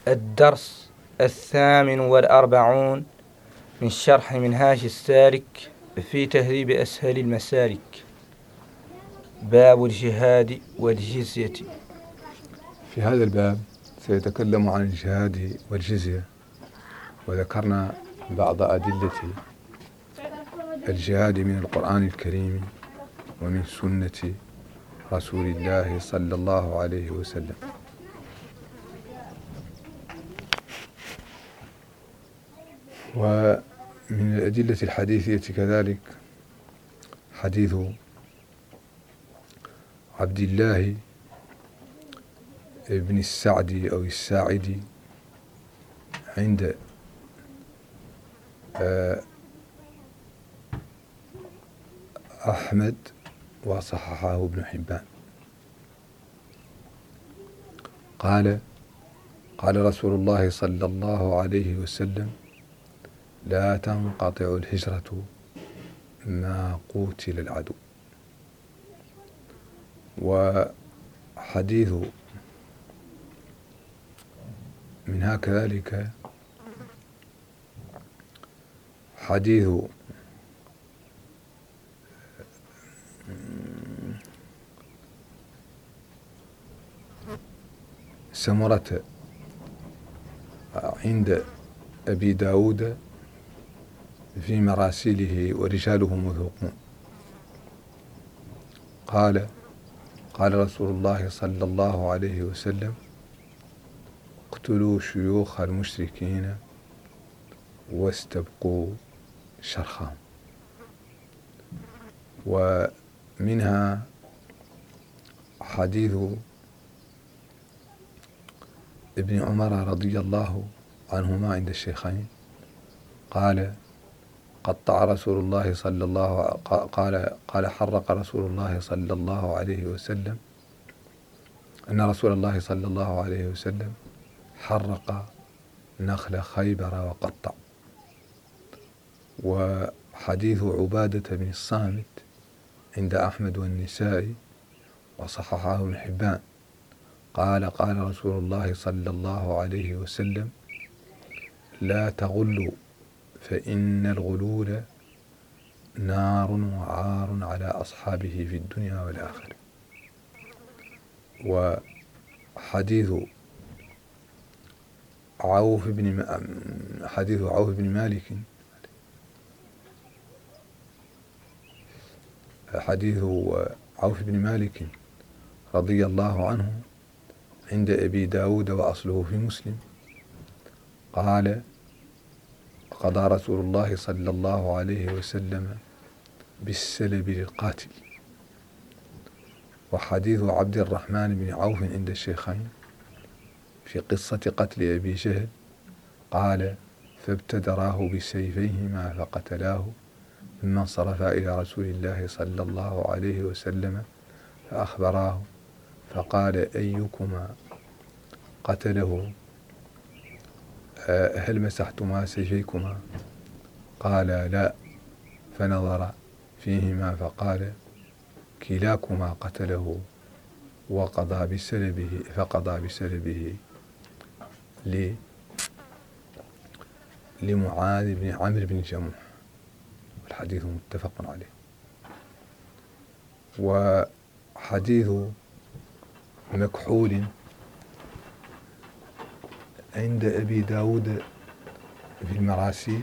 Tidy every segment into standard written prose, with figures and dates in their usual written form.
الدرس 48 من شرح منهاج السالك في تهذيب أسهل المسالك. باب الجهاد والجزية. في هذا الباب سيتكلم عن الجهاد والجزية، وذكرنا بعض أدلة الجهاد من القرآن الكريم ومن سنة رسول الله صلى الله عليه وسلم. ومن الأدلة الحديثية كذلك حديث عبد الله ابن السعدي أو الساعدي عند أحمد وصححه ابن حبان. قال رسول الله صلى الله عليه وسلم: لا تنقطع الهجرة ما قوتل العدو. وحديث منها كذلك حديث سمرة عند أبي داود في مراسيله ورجاله موثوقون. قال رسول الله صلى الله عليه وسلم: اقتلوا شيوخ المشركين واستبقوا شرخهم. ومنها حديث ابن عمر رضي الله عنهما عند الشيخين قال قطع رسول الله صلى الله قال حرق رسول الله صلى الله عليه وسلم أن رسول الله صلى الله عليه وسلم حرق نخل خيبر وقطع. وحديث عبادة بن الصامت عند أحمد والنسائي وصححه ابن حبان قال رسول الله صلى الله عليه وسلم: لا تغلوا فإن الغلول نار وعار على أصحابه في الدنيا والآخرة. وحديث عوف بن مالك رضي الله عنه عند أبي داود وأصله في مسلم قال قضى رسول الله صلى الله عليه وسلم بالسلب للقاتل. وحديث عبد الرحمن بن عوف عند الشيخين في قصة قتل أبي جهل قال فابتدراه بسيفيهما فقتلاه، ثم انصرفا إلى رسول الله صلى الله عليه وسلم فأخبراه فقال: أيكما قتله؟ هل مسحتما سيفيكما؟ قال: لا. فنظر فيهما فقال: كلاكما قتله. فقضى بسلبه لمعاذ بن عمرو بن جموح. الحديث متفق عليه. وحديث مكحول عند أبي داود في المراسيل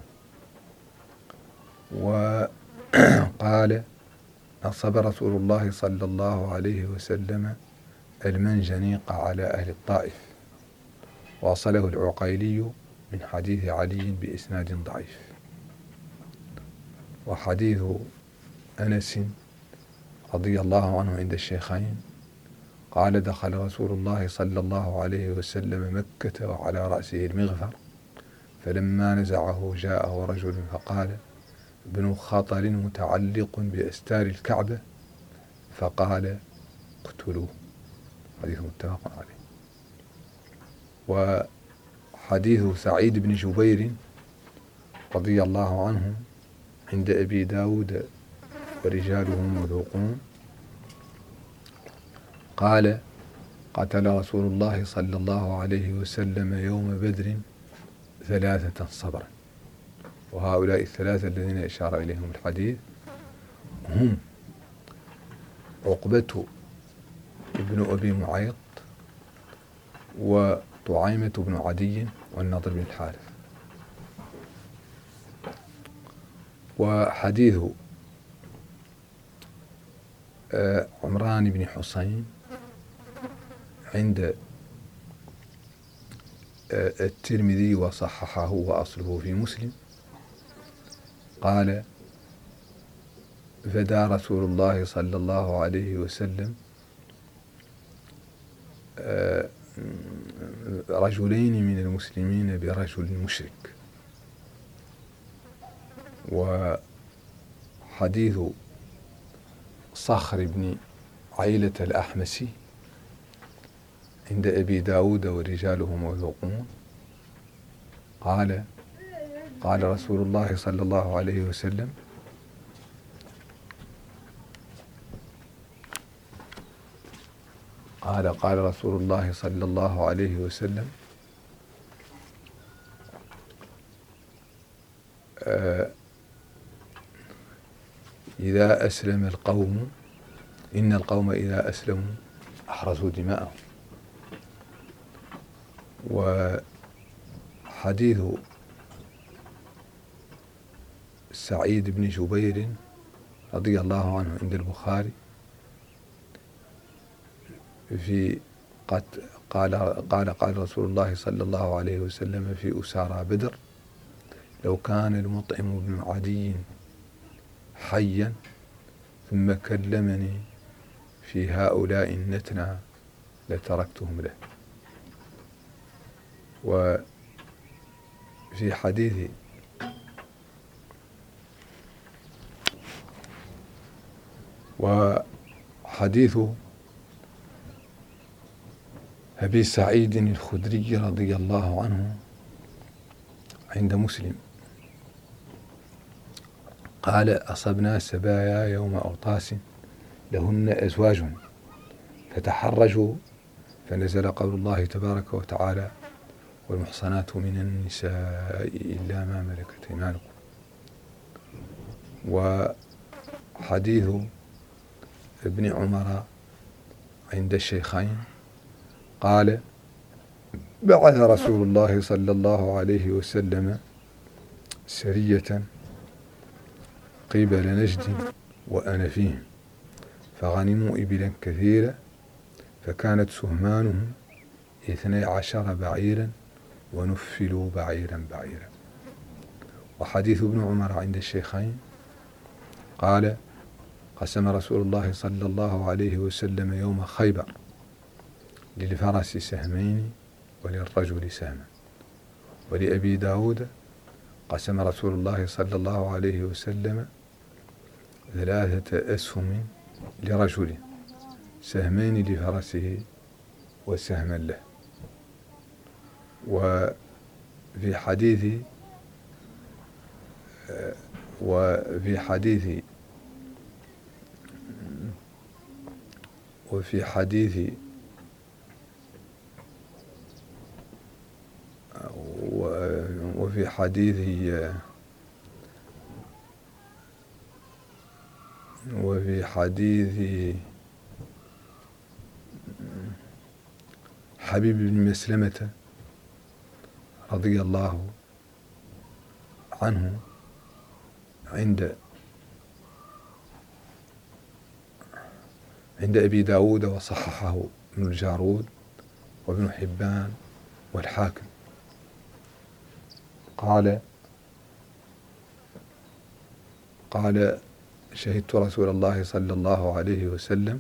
وقال: نصب رسول الله صلى الله عليه وسلم المنجنيق على أهل الطائف. وصله العقيلي من حديث علي بإسناد ضعيف. وحديث أنس رضي الله عنه عند الشيخين قال دخل رسول الله صلى الله عليه وسلم مكة وعلى رأسه المغفر، فلما نزعه جاءه رجل فقال: ابن خطل متعلق بأستار الكعبة، فقال: اقتلوه. حديث متفق عليه. وحديث سعيد بن جبير رضي الله عنه عند أبي داود ورجاله موثوقون قال قتل رسول الله صلى الله عليه وسلم يوم بدر 3 صبرا. وهؤلاء الثلاثة الذين أشار إليهم الحديث هم عقبة ابن أبي معيط، وطعيمة بن عدي، والنضر بن الحارث. وحديث عمران بن حسين عند الترمذي وصححه وأصله في مسلم، قال: فدى رسول الله صلى الله عليه وسلم رجلين من المسلمين برجل مشرك. وحديث صخر بن عيلة الأحمسي عند أبي داود ورجاله موثوقون، قال رسول الله صلى الله عليه وسلم: قال رسول الله صلى الله عليه وسلم: إذا أسلم القوم، إن القوم إذا أسلموا أحرزوا دماءهم. وحديث سعيد بن جبير رضي الله عنه عند البخاري في قال رسول الله صلى الله عليه وسلم في أسارى بدر: لو كان المطعم بن عدي حيا ثم كلمني في هؤلاء النتنى لتركتهم له. وفي حديث أبي سعيد الخدري رضي الله عنه عند مسلم، قال: أصبنا سبايا يوم أوطاس لهن أزواج فتحرجوا، فنزل قول الله تبارك وتعالى: والمحصنات من النساء إلا ما ملكت أيمانكم. وحديث ابن عمر عند الشيخين قال: بعث رسول الله صلى الله عليه وسلم سرية قبل نجد وأنا فيهم، فغنموا إبلا كثيرة، فكانت سهمانهم 12 بعيرا ونفلوا بعيرا. وحديث ابن عمر عند الشيخين قال: قسم رسول الله صلى الله عليه وسلم يوم خيبر للفرس سهمين وللرجل سهما. ولأبي داود: قسم رسول الله صلى الله عليه وسلم 3 أسهم لرجل، سهمين لفرسه وسهما له. وفي حديث حبيب بن مسلمة رضي الله عنه عند أبي داود وصححه ابن الجارود وابن حبان والحاكم، قال: شهدت رسول الله صلى الله عليه وسلم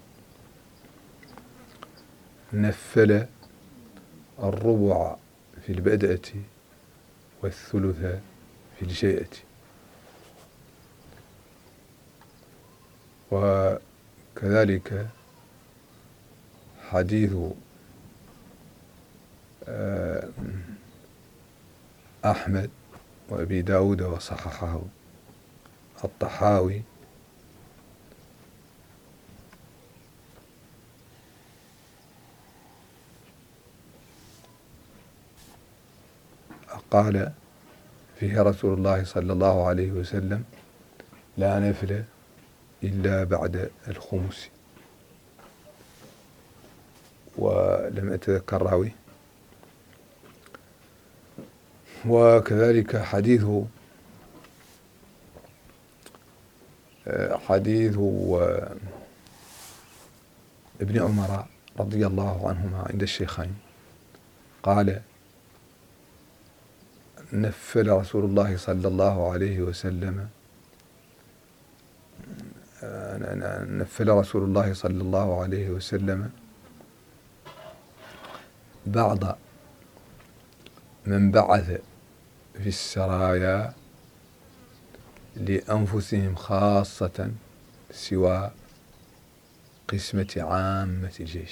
نفل الربع في البدءة والثلث في الجيئة. وكذلك حديث أحمد وأبي داود وصححه الطحاوي قال فيه رسول الله صلى الله عليه وسلم: لا نفل إلا بعد الخمس. ولم أتذكر راوي. وكذلك حديث ابن عمر رضي الله عنهما عند الشيخين قال: نفل رسول الله صلى الله عليه وسلم بعض من بعث في السرايا لأنفسهم خاصة سوى قسمة عامة الجيش.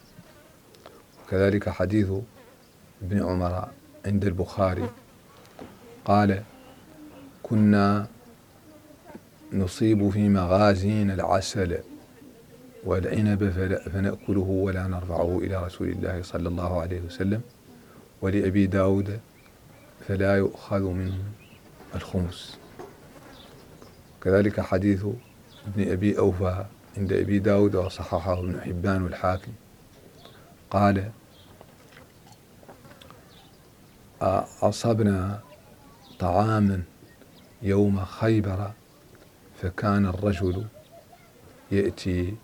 وكذلك حديث ابن عمر عند البخاري قال: كنا نصيب في مغازينا العسل والعنب فنأكله ولا نرفعه إلى رسول الله صلى الله عليه وسلم، ولأبي داود: فلا يؤخذ منه الخمس. كذلك حديث ابن أبي أوفى عند أبي داود وصححه ابن حبان والحاكم قال: أصبنا طعاما يوم خيبر فكان الرجل يجيء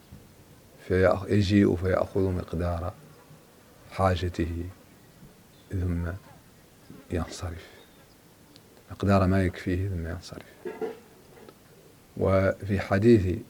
فيأخذ مقدار حاجته ثم ينصرف، مقدار ما يكفيه ثم ينصرف. وفي حديث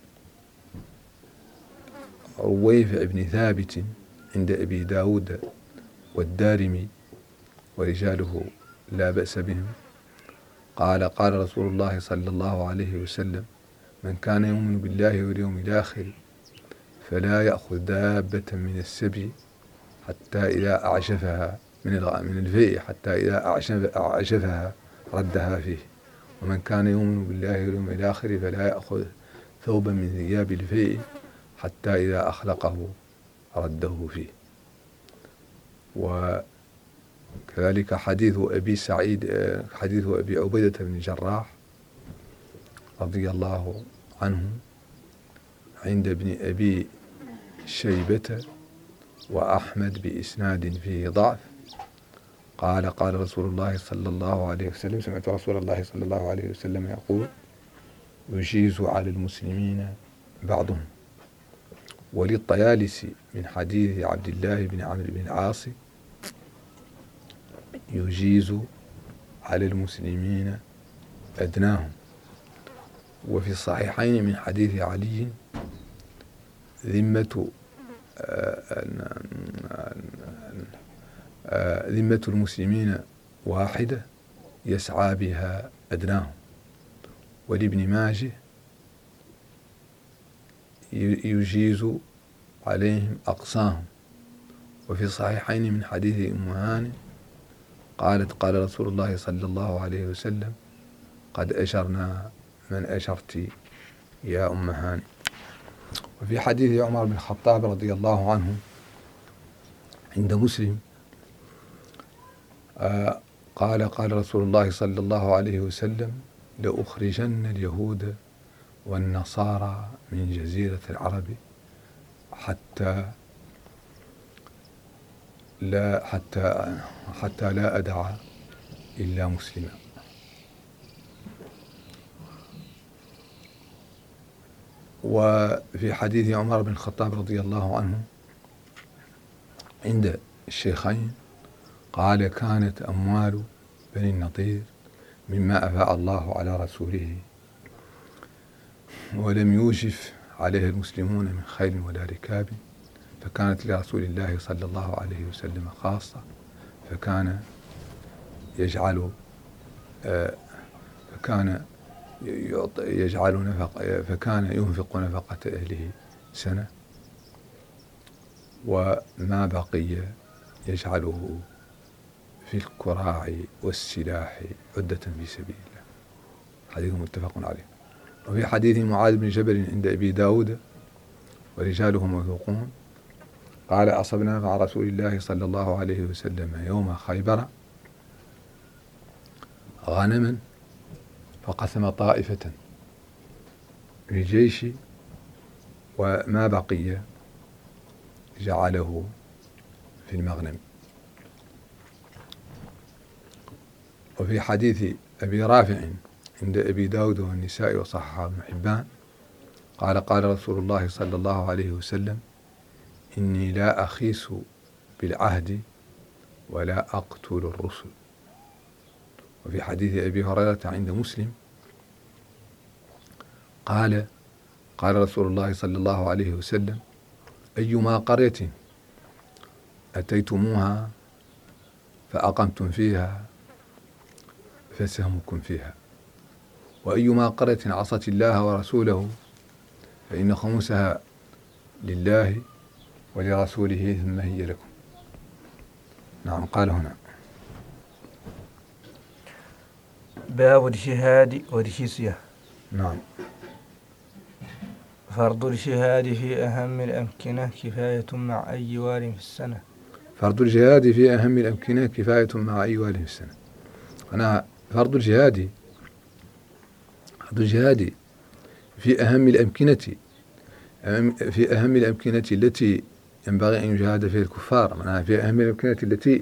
رويفع بن ثابت عند أبي داود والدارمي ورجاله لا بأس بهم قال: قال رسول الله صلى الله عليه وسلم: من كان يؤمن بالله واليوم الآخر فلا يأخذ دابة من السبي حتى إذا أعجفها من الفيء حتى إذا أعجفها ردها فيه، ومن كان يؤمن بالله واليوم الآخر فلا يأخذ ثوبا من ثياب الفيء حتى إذا أخلقه رده فيه. وكذلك حديث أبي عبيدة بن الجراح رضي الله عنه عند ابن أبي شيبة وأحمد بإسناد فيه ضعف قال: قال رسول الله صلى الله عليه وسلم: سمعت رسول الله صلى الله عليه وسلم يقول: يجيز على المسلمين بعضهم. وللطيالسي من حديث عبد الله بن عمرو بن العاص: يجيز على المسلمين أدناهم. وفي الصحيحين من حديث علي: ذمة المسلمين واحدة يسعى بها أدناهم. ولابن ماجه: يجيز عليهم أقصاهم. وفي الصحيحين من حديث أم هانئ قالت: قال رسول الله صلى الله عليه وسلم: قد أجرنا من أجرت يا أم هانئ. وفي حديث عمر بن الخطاب رضي الله عنه عند مسلم قال: قال رسول الله صلى الله عليه وسلم: لأخرجن اليهود والنصارى من جزيرة العرب حتى لا أدع إلا مسلما. وفي حديث عمر بن الخطاب رضي الله عنه عند الشيخين قال: كانت أموال بني النضير مما أفاء الله على رسوله، ولم يوجف عليه المسلمون من خيل ولا ركاب، فكانت لرسول الله صلى الله عليه وسلم خاصة، فكان ينفق نفقة أهله سنة، وما بقي يجعله في الكراع والسلاح عدة في سبيل الله. حديث متفق عليه. وفي حديث معاذ بن جبل عند أبي داود ورجاله موثوقون قال: أصبنا مع رسول الله صلى الله عليه وسلم يوم خيبر غنما فقسم طائفة للجيش وما بقي جعله في المغنم. وفي حديث أبي رافع عند أبي داود والنساء وصححه ابن حبان قال رسول الله صلى الله عليه وسلم: إني لا أخيس بالعهد ولا أقتل الرسل. وفي حديث أبي هريرة عند مسلم قال رسول الله صلى الله عليه وسلم: أيما قرية أتيتموها فأقمتم فيها فسهمكم فيها، وأيما قرية عصت الله ورسوله فإن خمسها لله ولرسوله ثم هي لكم. نعم. قال هنا: باب الجهاد والجزية. نعم. فرض الجهاد في أهم الأمكنة كفاية مع أي وال في السنة. فرض الجهاد في أهم الأمكنة كفاية مع أي وال في السنة. أنا فرض الجهاد في أهم الأمكنة التي ينبغي أن يجاهد فيها الكفار، معناها في أهم الأمكنة التي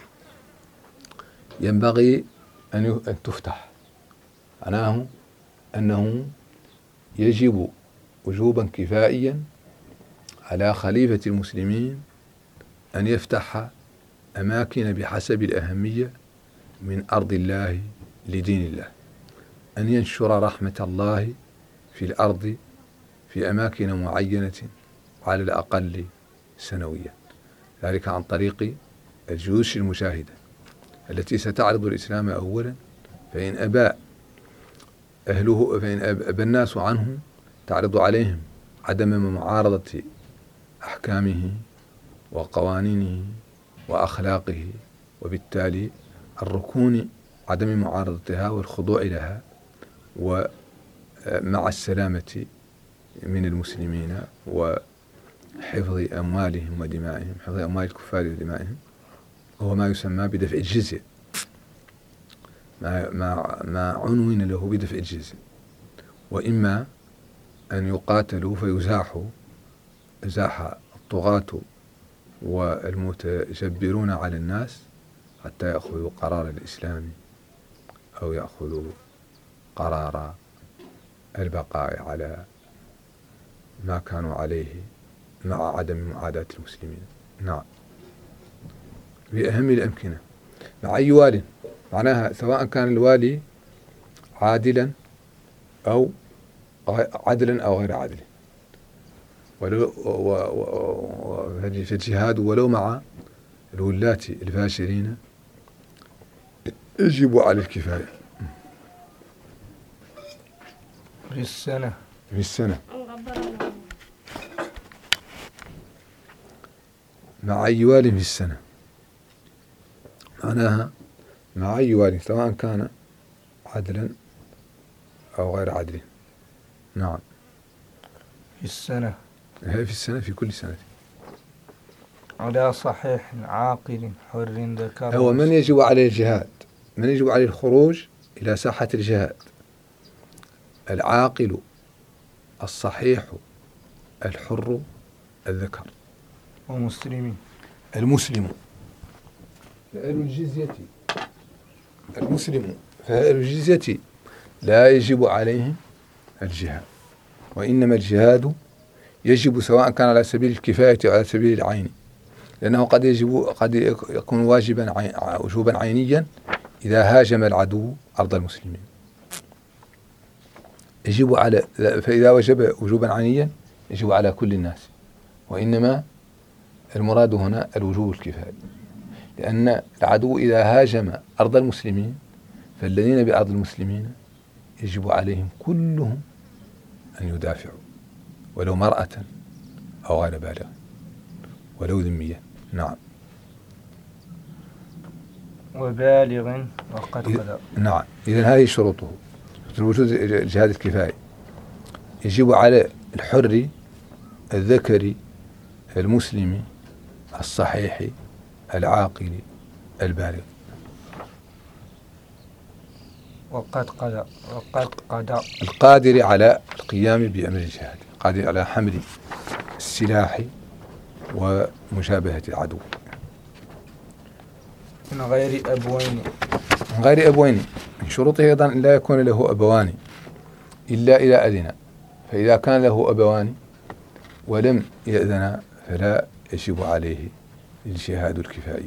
ينبغي أن تفتح، معناه أنه يجب وجوبا كفائيا على خليفة المسلمين أن يفتح أماكن بحسب الأهمية من أرض الله لدين الله، أن ينشر رحمة الله في الأرض في أماكن معينة على الأقل سنويا، ذلك عن طريق الجيوش المجاهدة التي ستعرض الإسلام أولا، فإن أبى الناس عنه تعرض عليهم عدم معارضة أحكامه وقوانينه وأخلاقه، وبالتالي الركون عدم معارضتها والخضوع لها، ومع السلامة من المسلمين وحفظ أموالهم ودمائهم، حفظ أموال الكفار ودمائهم، وهو ما يسمى بدفع الجزية، ما عنون له بدفع الجزية. وإما أن يقاتلوا فيزاحوا الطغاة والمتجبرون على الناس حتى يأخذوا قرار الإسلام أو يأخذوا قرار البقاء على ما كانوا عليه مع عدم معاداة المسلمين. نعم. بأهم الأمكنة مع أي وال، معناها سواء كان الوالي عادلا أو غير عادل، في الجهاد ولو مع الولاة الفاشلين يجب على الكفاية. في السنة مع أي وال في السنة، معناها مع أي وال سواء كان عدلا أو غير عدل. نعم. في السنة في كل سنة على صحيح عاقل حر ذكر. هو من يجب عليه الجهاد، من يجب عليه الخروج إلى ساحة الجهاد: العاقل الصحيح الحر الذكر ومسلمين. المسلم فأهل الجزية لا يجب عليهم الجهاد، وإنما الجهاد يجب سواء كان على سبيل الكفاية أو على سبيل العين، لأنه قد يكون وجوبا عينيا إذا هاجم العدو أرض المسلمين، فإذا وجب وجوبا عينيا يجب على كل الناس، وإنما المراد هنا الوجوب الكفائي، لأن العدو إذا هاجم أرض المسلمين فالذين بأرض المسلمين يجب عليهم كلهم أن يدافعوا، ولو مرأة أو غير بالغ ولو ذميا. نعم. وبالغ وقد بلغ. نعم. إذن هذه شروطه وجود الجهاد الكفائي: يجب على الحر الذكر المسلم الصحيح العاقل البالغ. وقد القادر على القيام بأمر الجهاد، قادر على حمل السلاح ومشابهة العدو. من غير أبوين. من غير أبوين، من شروطه أيضا أن لا يكون له أبوان إلا إذا أذن، فإذا كان له أبوان ولم يأذن فلا يجب عليه الجهاد الكفائي.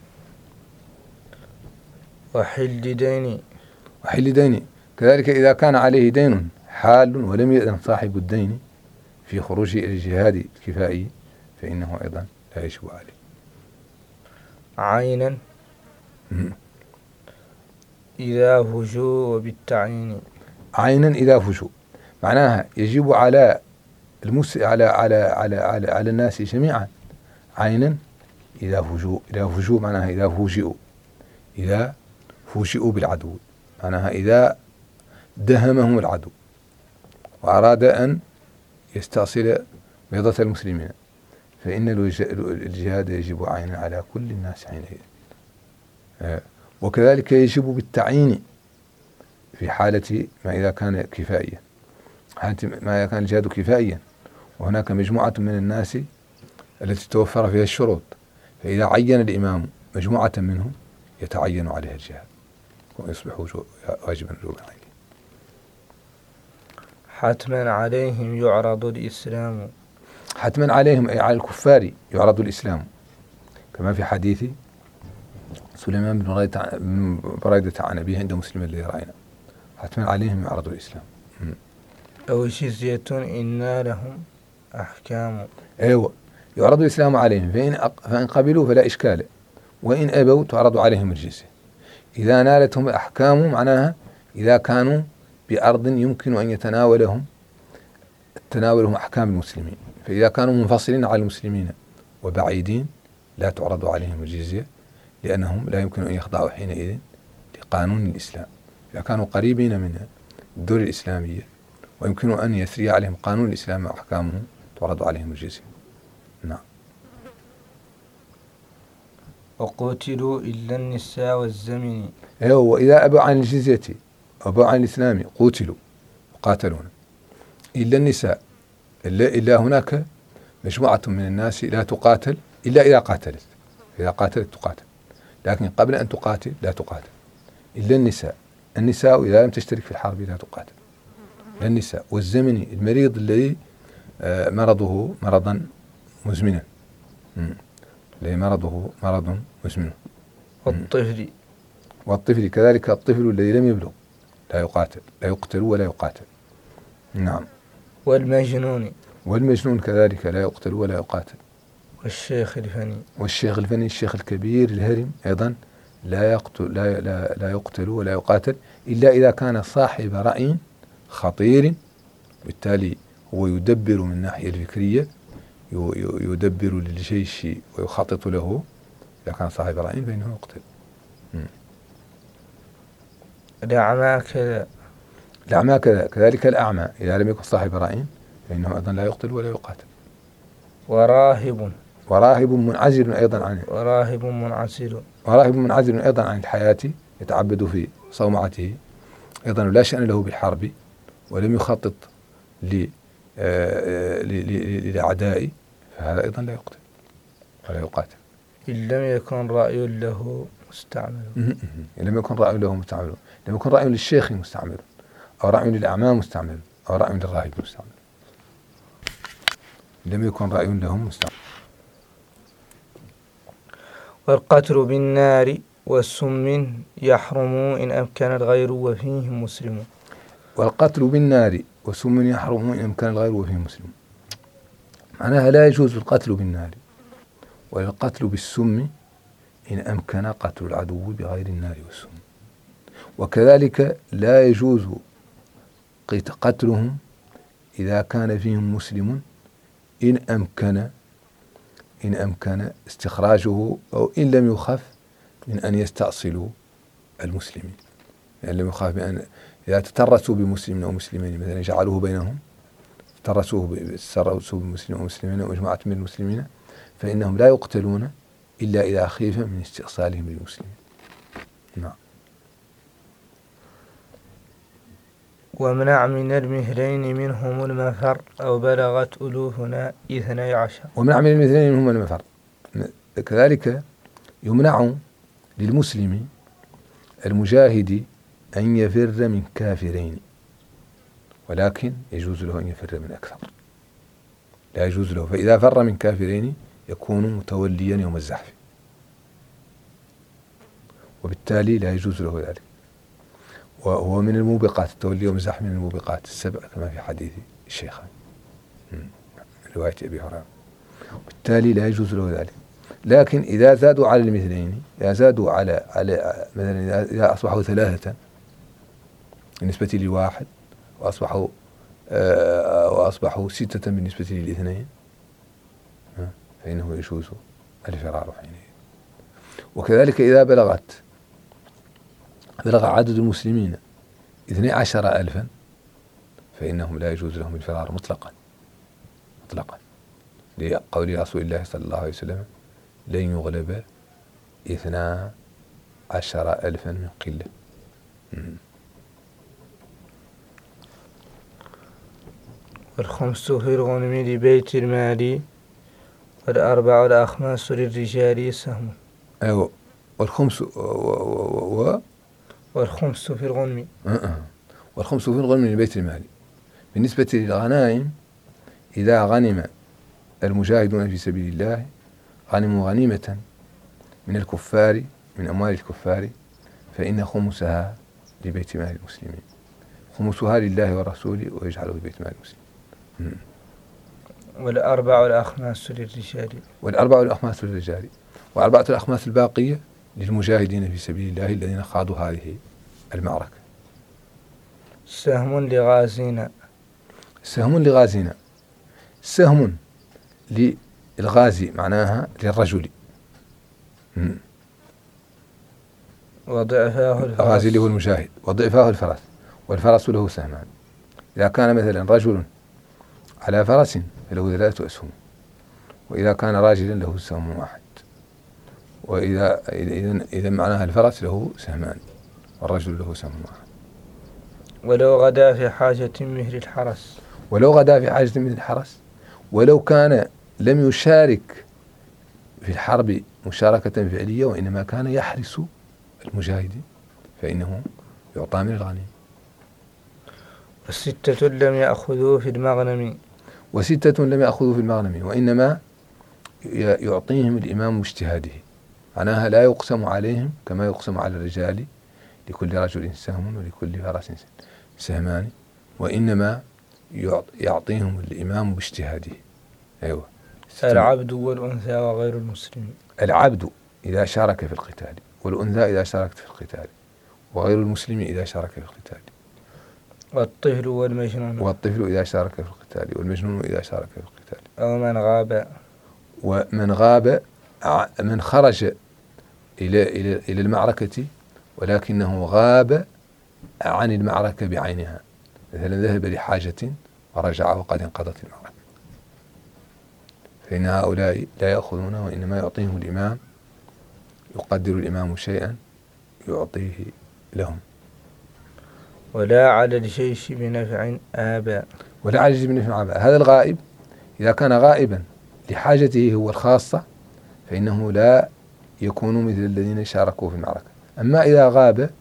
وحل دين كذلك إذا كان عليه دين حال ولم يأذن صاحب الدين في خروجه إلى الجهاد الكفائي فإنه أيضا لا يجب عليه. عينا إذا فجوا وبالتعيين. عينا إذا فجوا معناها يجب على على الناس جميعا عينا إذا فجوا معناها إذا فوجئوا بالعدو، معناها إذا دهمهم العدو وأراد أن يستأصل بيضة المسلمين فإن الجهاد يجب عينا على كل الناس حينئذ. وكذلك يجب بالتعيين في حالة ما إذا كان كفائيا، ما إذا كان الجهاد كفائيا وهناك مجموعة من الناس التي توفر فيها الشروط، فإذا عين الإمام مجموعة منهم يتعين عليها الجهاد ويصبح واجبا وجوبا عليه. حتما عليهم يعرض الإسلام. حتما عليهم أي على الكفار يعرض الإسلام، كما في حديث سليمان بن بريدة عن أبيه عند مسلم الذي رأينا، حتما عليهم يعرض الإسلام. أو جزية إن لهم أحكام. أيوة، يعرض الإسلام عليهم فإن قبلوا فلا إشكال، وإن أبوا تعرض عليهم الجزية. إذا نالتهم الأحكام معناها إذا كانوا بأرض يمكن أن يتناولهم أحكام المسلمين، فإذا كانوا منفصلين على المسلمين وبعيدين لا تعرض عليهم الجزية، لأنهم لا يمكن أن يخضعوا حينئذ لقانون الإسلام. إذا كانوا قريبين من الدول الإسلامية ويمكن أن يسري عليهم قانون الإسلام وأحكامه تعرض عليهم الجزية. نعم. وقتلوا إلا النساء والزمن. وإذا أبوا عن الجزية أبوا عن الإسلام قتلوا وقاتلون إلا النساء، إلا هناك مجموعة من الناس لا تقاتل إلا إذا قاتلت، إذا قاتلت تقاتل، لكن قبل أن تقاتل لا تقاتل. إلا النساء إذا لم تشترك في الحرب لا تقاتل. إلا النساء والزمن المريض الذي مرضه مرضا مزمنا، الذي مرضه مرض مزمن. والطفل كذلك، الطفل الذي لم يبلغ لا يقتل ولا يقاتل. نعم. والمجنون كذلك لا يقتل ولا يقاتل. والشيخ الفني الشيخ الكبير الهرم أيضا لا يقتل ولا يقاتل إلا إذا كان صاحب رأي خطير، بالتالي هو يدبر من الناحية الفكرية، يدبر للجيش ويخطط له. إذا كان صاحب رأي فإنه يقتل. الأعمى كذلك الأعمى إذا لم يكن صاحب رأي فإنه أيضا لا يقتل ولا يقاتل. وراهب منعزل أيضا عنه. وراهب منعزل أيضا عن الحياة، يتعبد في صومعته، أيضا لا شأن له بالحرب ولم يخطط للأعداء، فهذا أيضا لا يقتل ولا يقاتل. إن لم يكن رأي له مستعمل. لم يكن رأي للشيخ مستعمل، أو رأي للأعمى مستعمل، أو رأي للراهب مستعمل. لم يكن رأي لهم مستعمل. والقتل بالنار والسم يحرم إن أمكن الغير وفيهم مسلم. والقتل بالنار والسم يحرم إن أمكن الغير وفيهم مسلم، معناها لا يجوز القتل بالنار ولا القتل بالسم إن أمكن قتل العدو بغير النار والسم. وكذلك لا يجوز قتلهم إذا كان فيهم مسلم إن أمكن استخراجه، أو إن لم يخف من أن يستأصلوا المسلمين، يعني لم يخاف بأن إذا تترسوا بمسلم أو مسلمين مثلا جعلوه بينهم، ترسوا بمسلم أو مسلمين ومجموعة من المسلمين، فإنهم لا يقتلون إلا إذا خيف من استئصالهم للمسلمين. نعم. وامنع من المهرين منهم المفر أو بلغت ألوفنا 12. ومنع من المثلين منهم المفر. كذلك يمنع للمسلم المجاهد أن يفر من كافرين، ولكن يجوز له أن يفر من أكثر، لا يجوز له. فإذا فر من كافرين يكون متوليا يوم الزحف، وبالتالي لا يجوز له ذلك. وهو من الموبقات، التولي يوم الزحف من الموبقات السبع كما في حديث الشيخين رواية أبي هريرة، بالتالي لا يجوز له ذلك. لكن إذا زادوا على المثلين، إذا زادوا على مثلا إذا أصبحوا 3 بالنسبة لواحد، وأصبحوا 6 بالنسبة ل2، فإنه يجوز الفرار حينئذ. وكذلك إذا بلغ عدد المسلمين 12,000 فإنهم لا يجوز لهم الفرار مطلقا، لقول رسول الله صلى الله عليه وسلم: لن يغلب 12,000 من قلة. والخمس في الغنم لبيت المال، والأربع الأخماس للرجال سهم. أيوة. والخمس والخمس في الغنم والخمس في الغنم لبيت المال. بالنسبة للغنائم، إذا غنم المجاهدون في سبيل الله غنموا غنيمة من الكفار، من أموال الكفار، فإن خمسها لبيت مال المسلمين، خمسها لله ورسوله ويجعله لبيت مال المسلمين. والأربع الأخماس للرجال. وأربعة الأخماس الباقية للمجاهدين في سبيل الله الذين خاضوا هذه المعركة. سهم لغازينا. سهم للغازي معناها للرجل، وضعفاه الفرس. الغازي اللي هو المجاهد، وضعفاه الفرس، والفرس له سهمان. إذا كان مثلا رجل على فرس فله 3 أسهم، وإذا كان راجلا له سهم واحد، إذا معناها الفرس له سهمان والرجل له سهم واحد. ولو غدا في حاجة مهر الحرس، ولو كان لم يشارك في الحرب مشاركة فعلية، وإنما كان يحرس المجاهد، فإنه يعطى من الغنيمة. 6 لم يأخذوا في المغنم، وإنما يعطيهم الإمام باجتهاده، معناها لا يقسم عليهم كما يقسم على الرجال، لكل رجل سهم ولكل فرس سهمان، وإنما يعطيهم الإمام باجتهاده. أيوة. العبد والأنثى وغير المسلم. العبد إذا شارك في القتال، والأنثى إذا شاركت في القتال، وغير المسلم إذا شارك في القتال. والطفل إذا شارك في القتال، والمجنون إذا شارك في القتال. ومن غاب من خرج إلى المعركة ولكنه غاب عن المعركة بعينها، مثلا ذهب لحاجة ورجع وقد انقضت المعركة، فإن هؤلاء لا يأخذونه، وإنما يعطيهم الإمام، يقدر الإمام شيئا يعطيه لهم. ولا على الجيش بنفع آباء. هذا الغائب إذا كان غائبا لحاجته هو الخاصة فإنه لا يكون مثل الذين شاركوا في المعركة. أما إذا غاب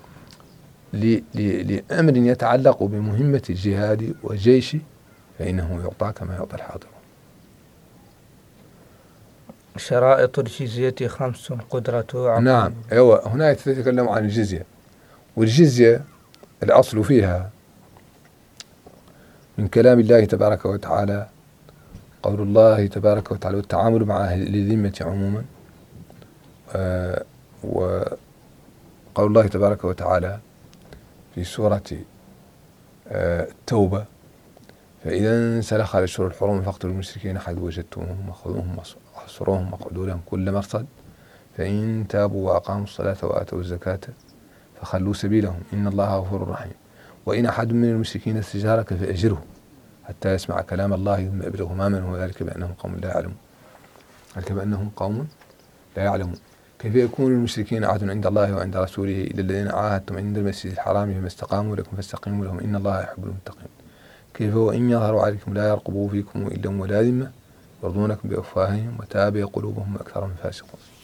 لأمر يتعلق بمهمة الجهاد والجيش فإنه يعطى كما يعطى الحاضر. شرائط الجزية 5 قدرته. نعم. أيوة. هنا يتكلم عن الجزية، والجزية الأصل فيها من كلام الله تبارك وتعالى قول الله تبارك وتعالى: والتعامل مع أهل الذمة عموما، وقول الله تبارك وتعالى في سورة التوبة: فإذا انسلخ الأشهر الحرم فاقتلوا المشركين حيث وجدتموهم وخذوهم واحصروهم واقعدوا لهم كل مرصد فإن تابوا وأقاموا الصلاة وآتوا الزكاة فخلوا سبيلهم إن الله غفور رحيم. وإن أحد من المشركين استجارك فأجره حتى يسمع كلام الله ثم يبلغه مامنه وذلك بأنهم قوم لا يعلمون. كيف يكون المشركين عهد عند الله وعند رسوله إلا الذين عاهدتم عند المسجد الحرام فما استقاموا لكم فاستقيموا لهم إن الله يحب المتقين. كيف وإن يظهروا عليكم لا يرقبوا فيكم إلا ولا ذمة يرضونكم بأفواههم وتابع قلوبهم أكثرهم فاسقون.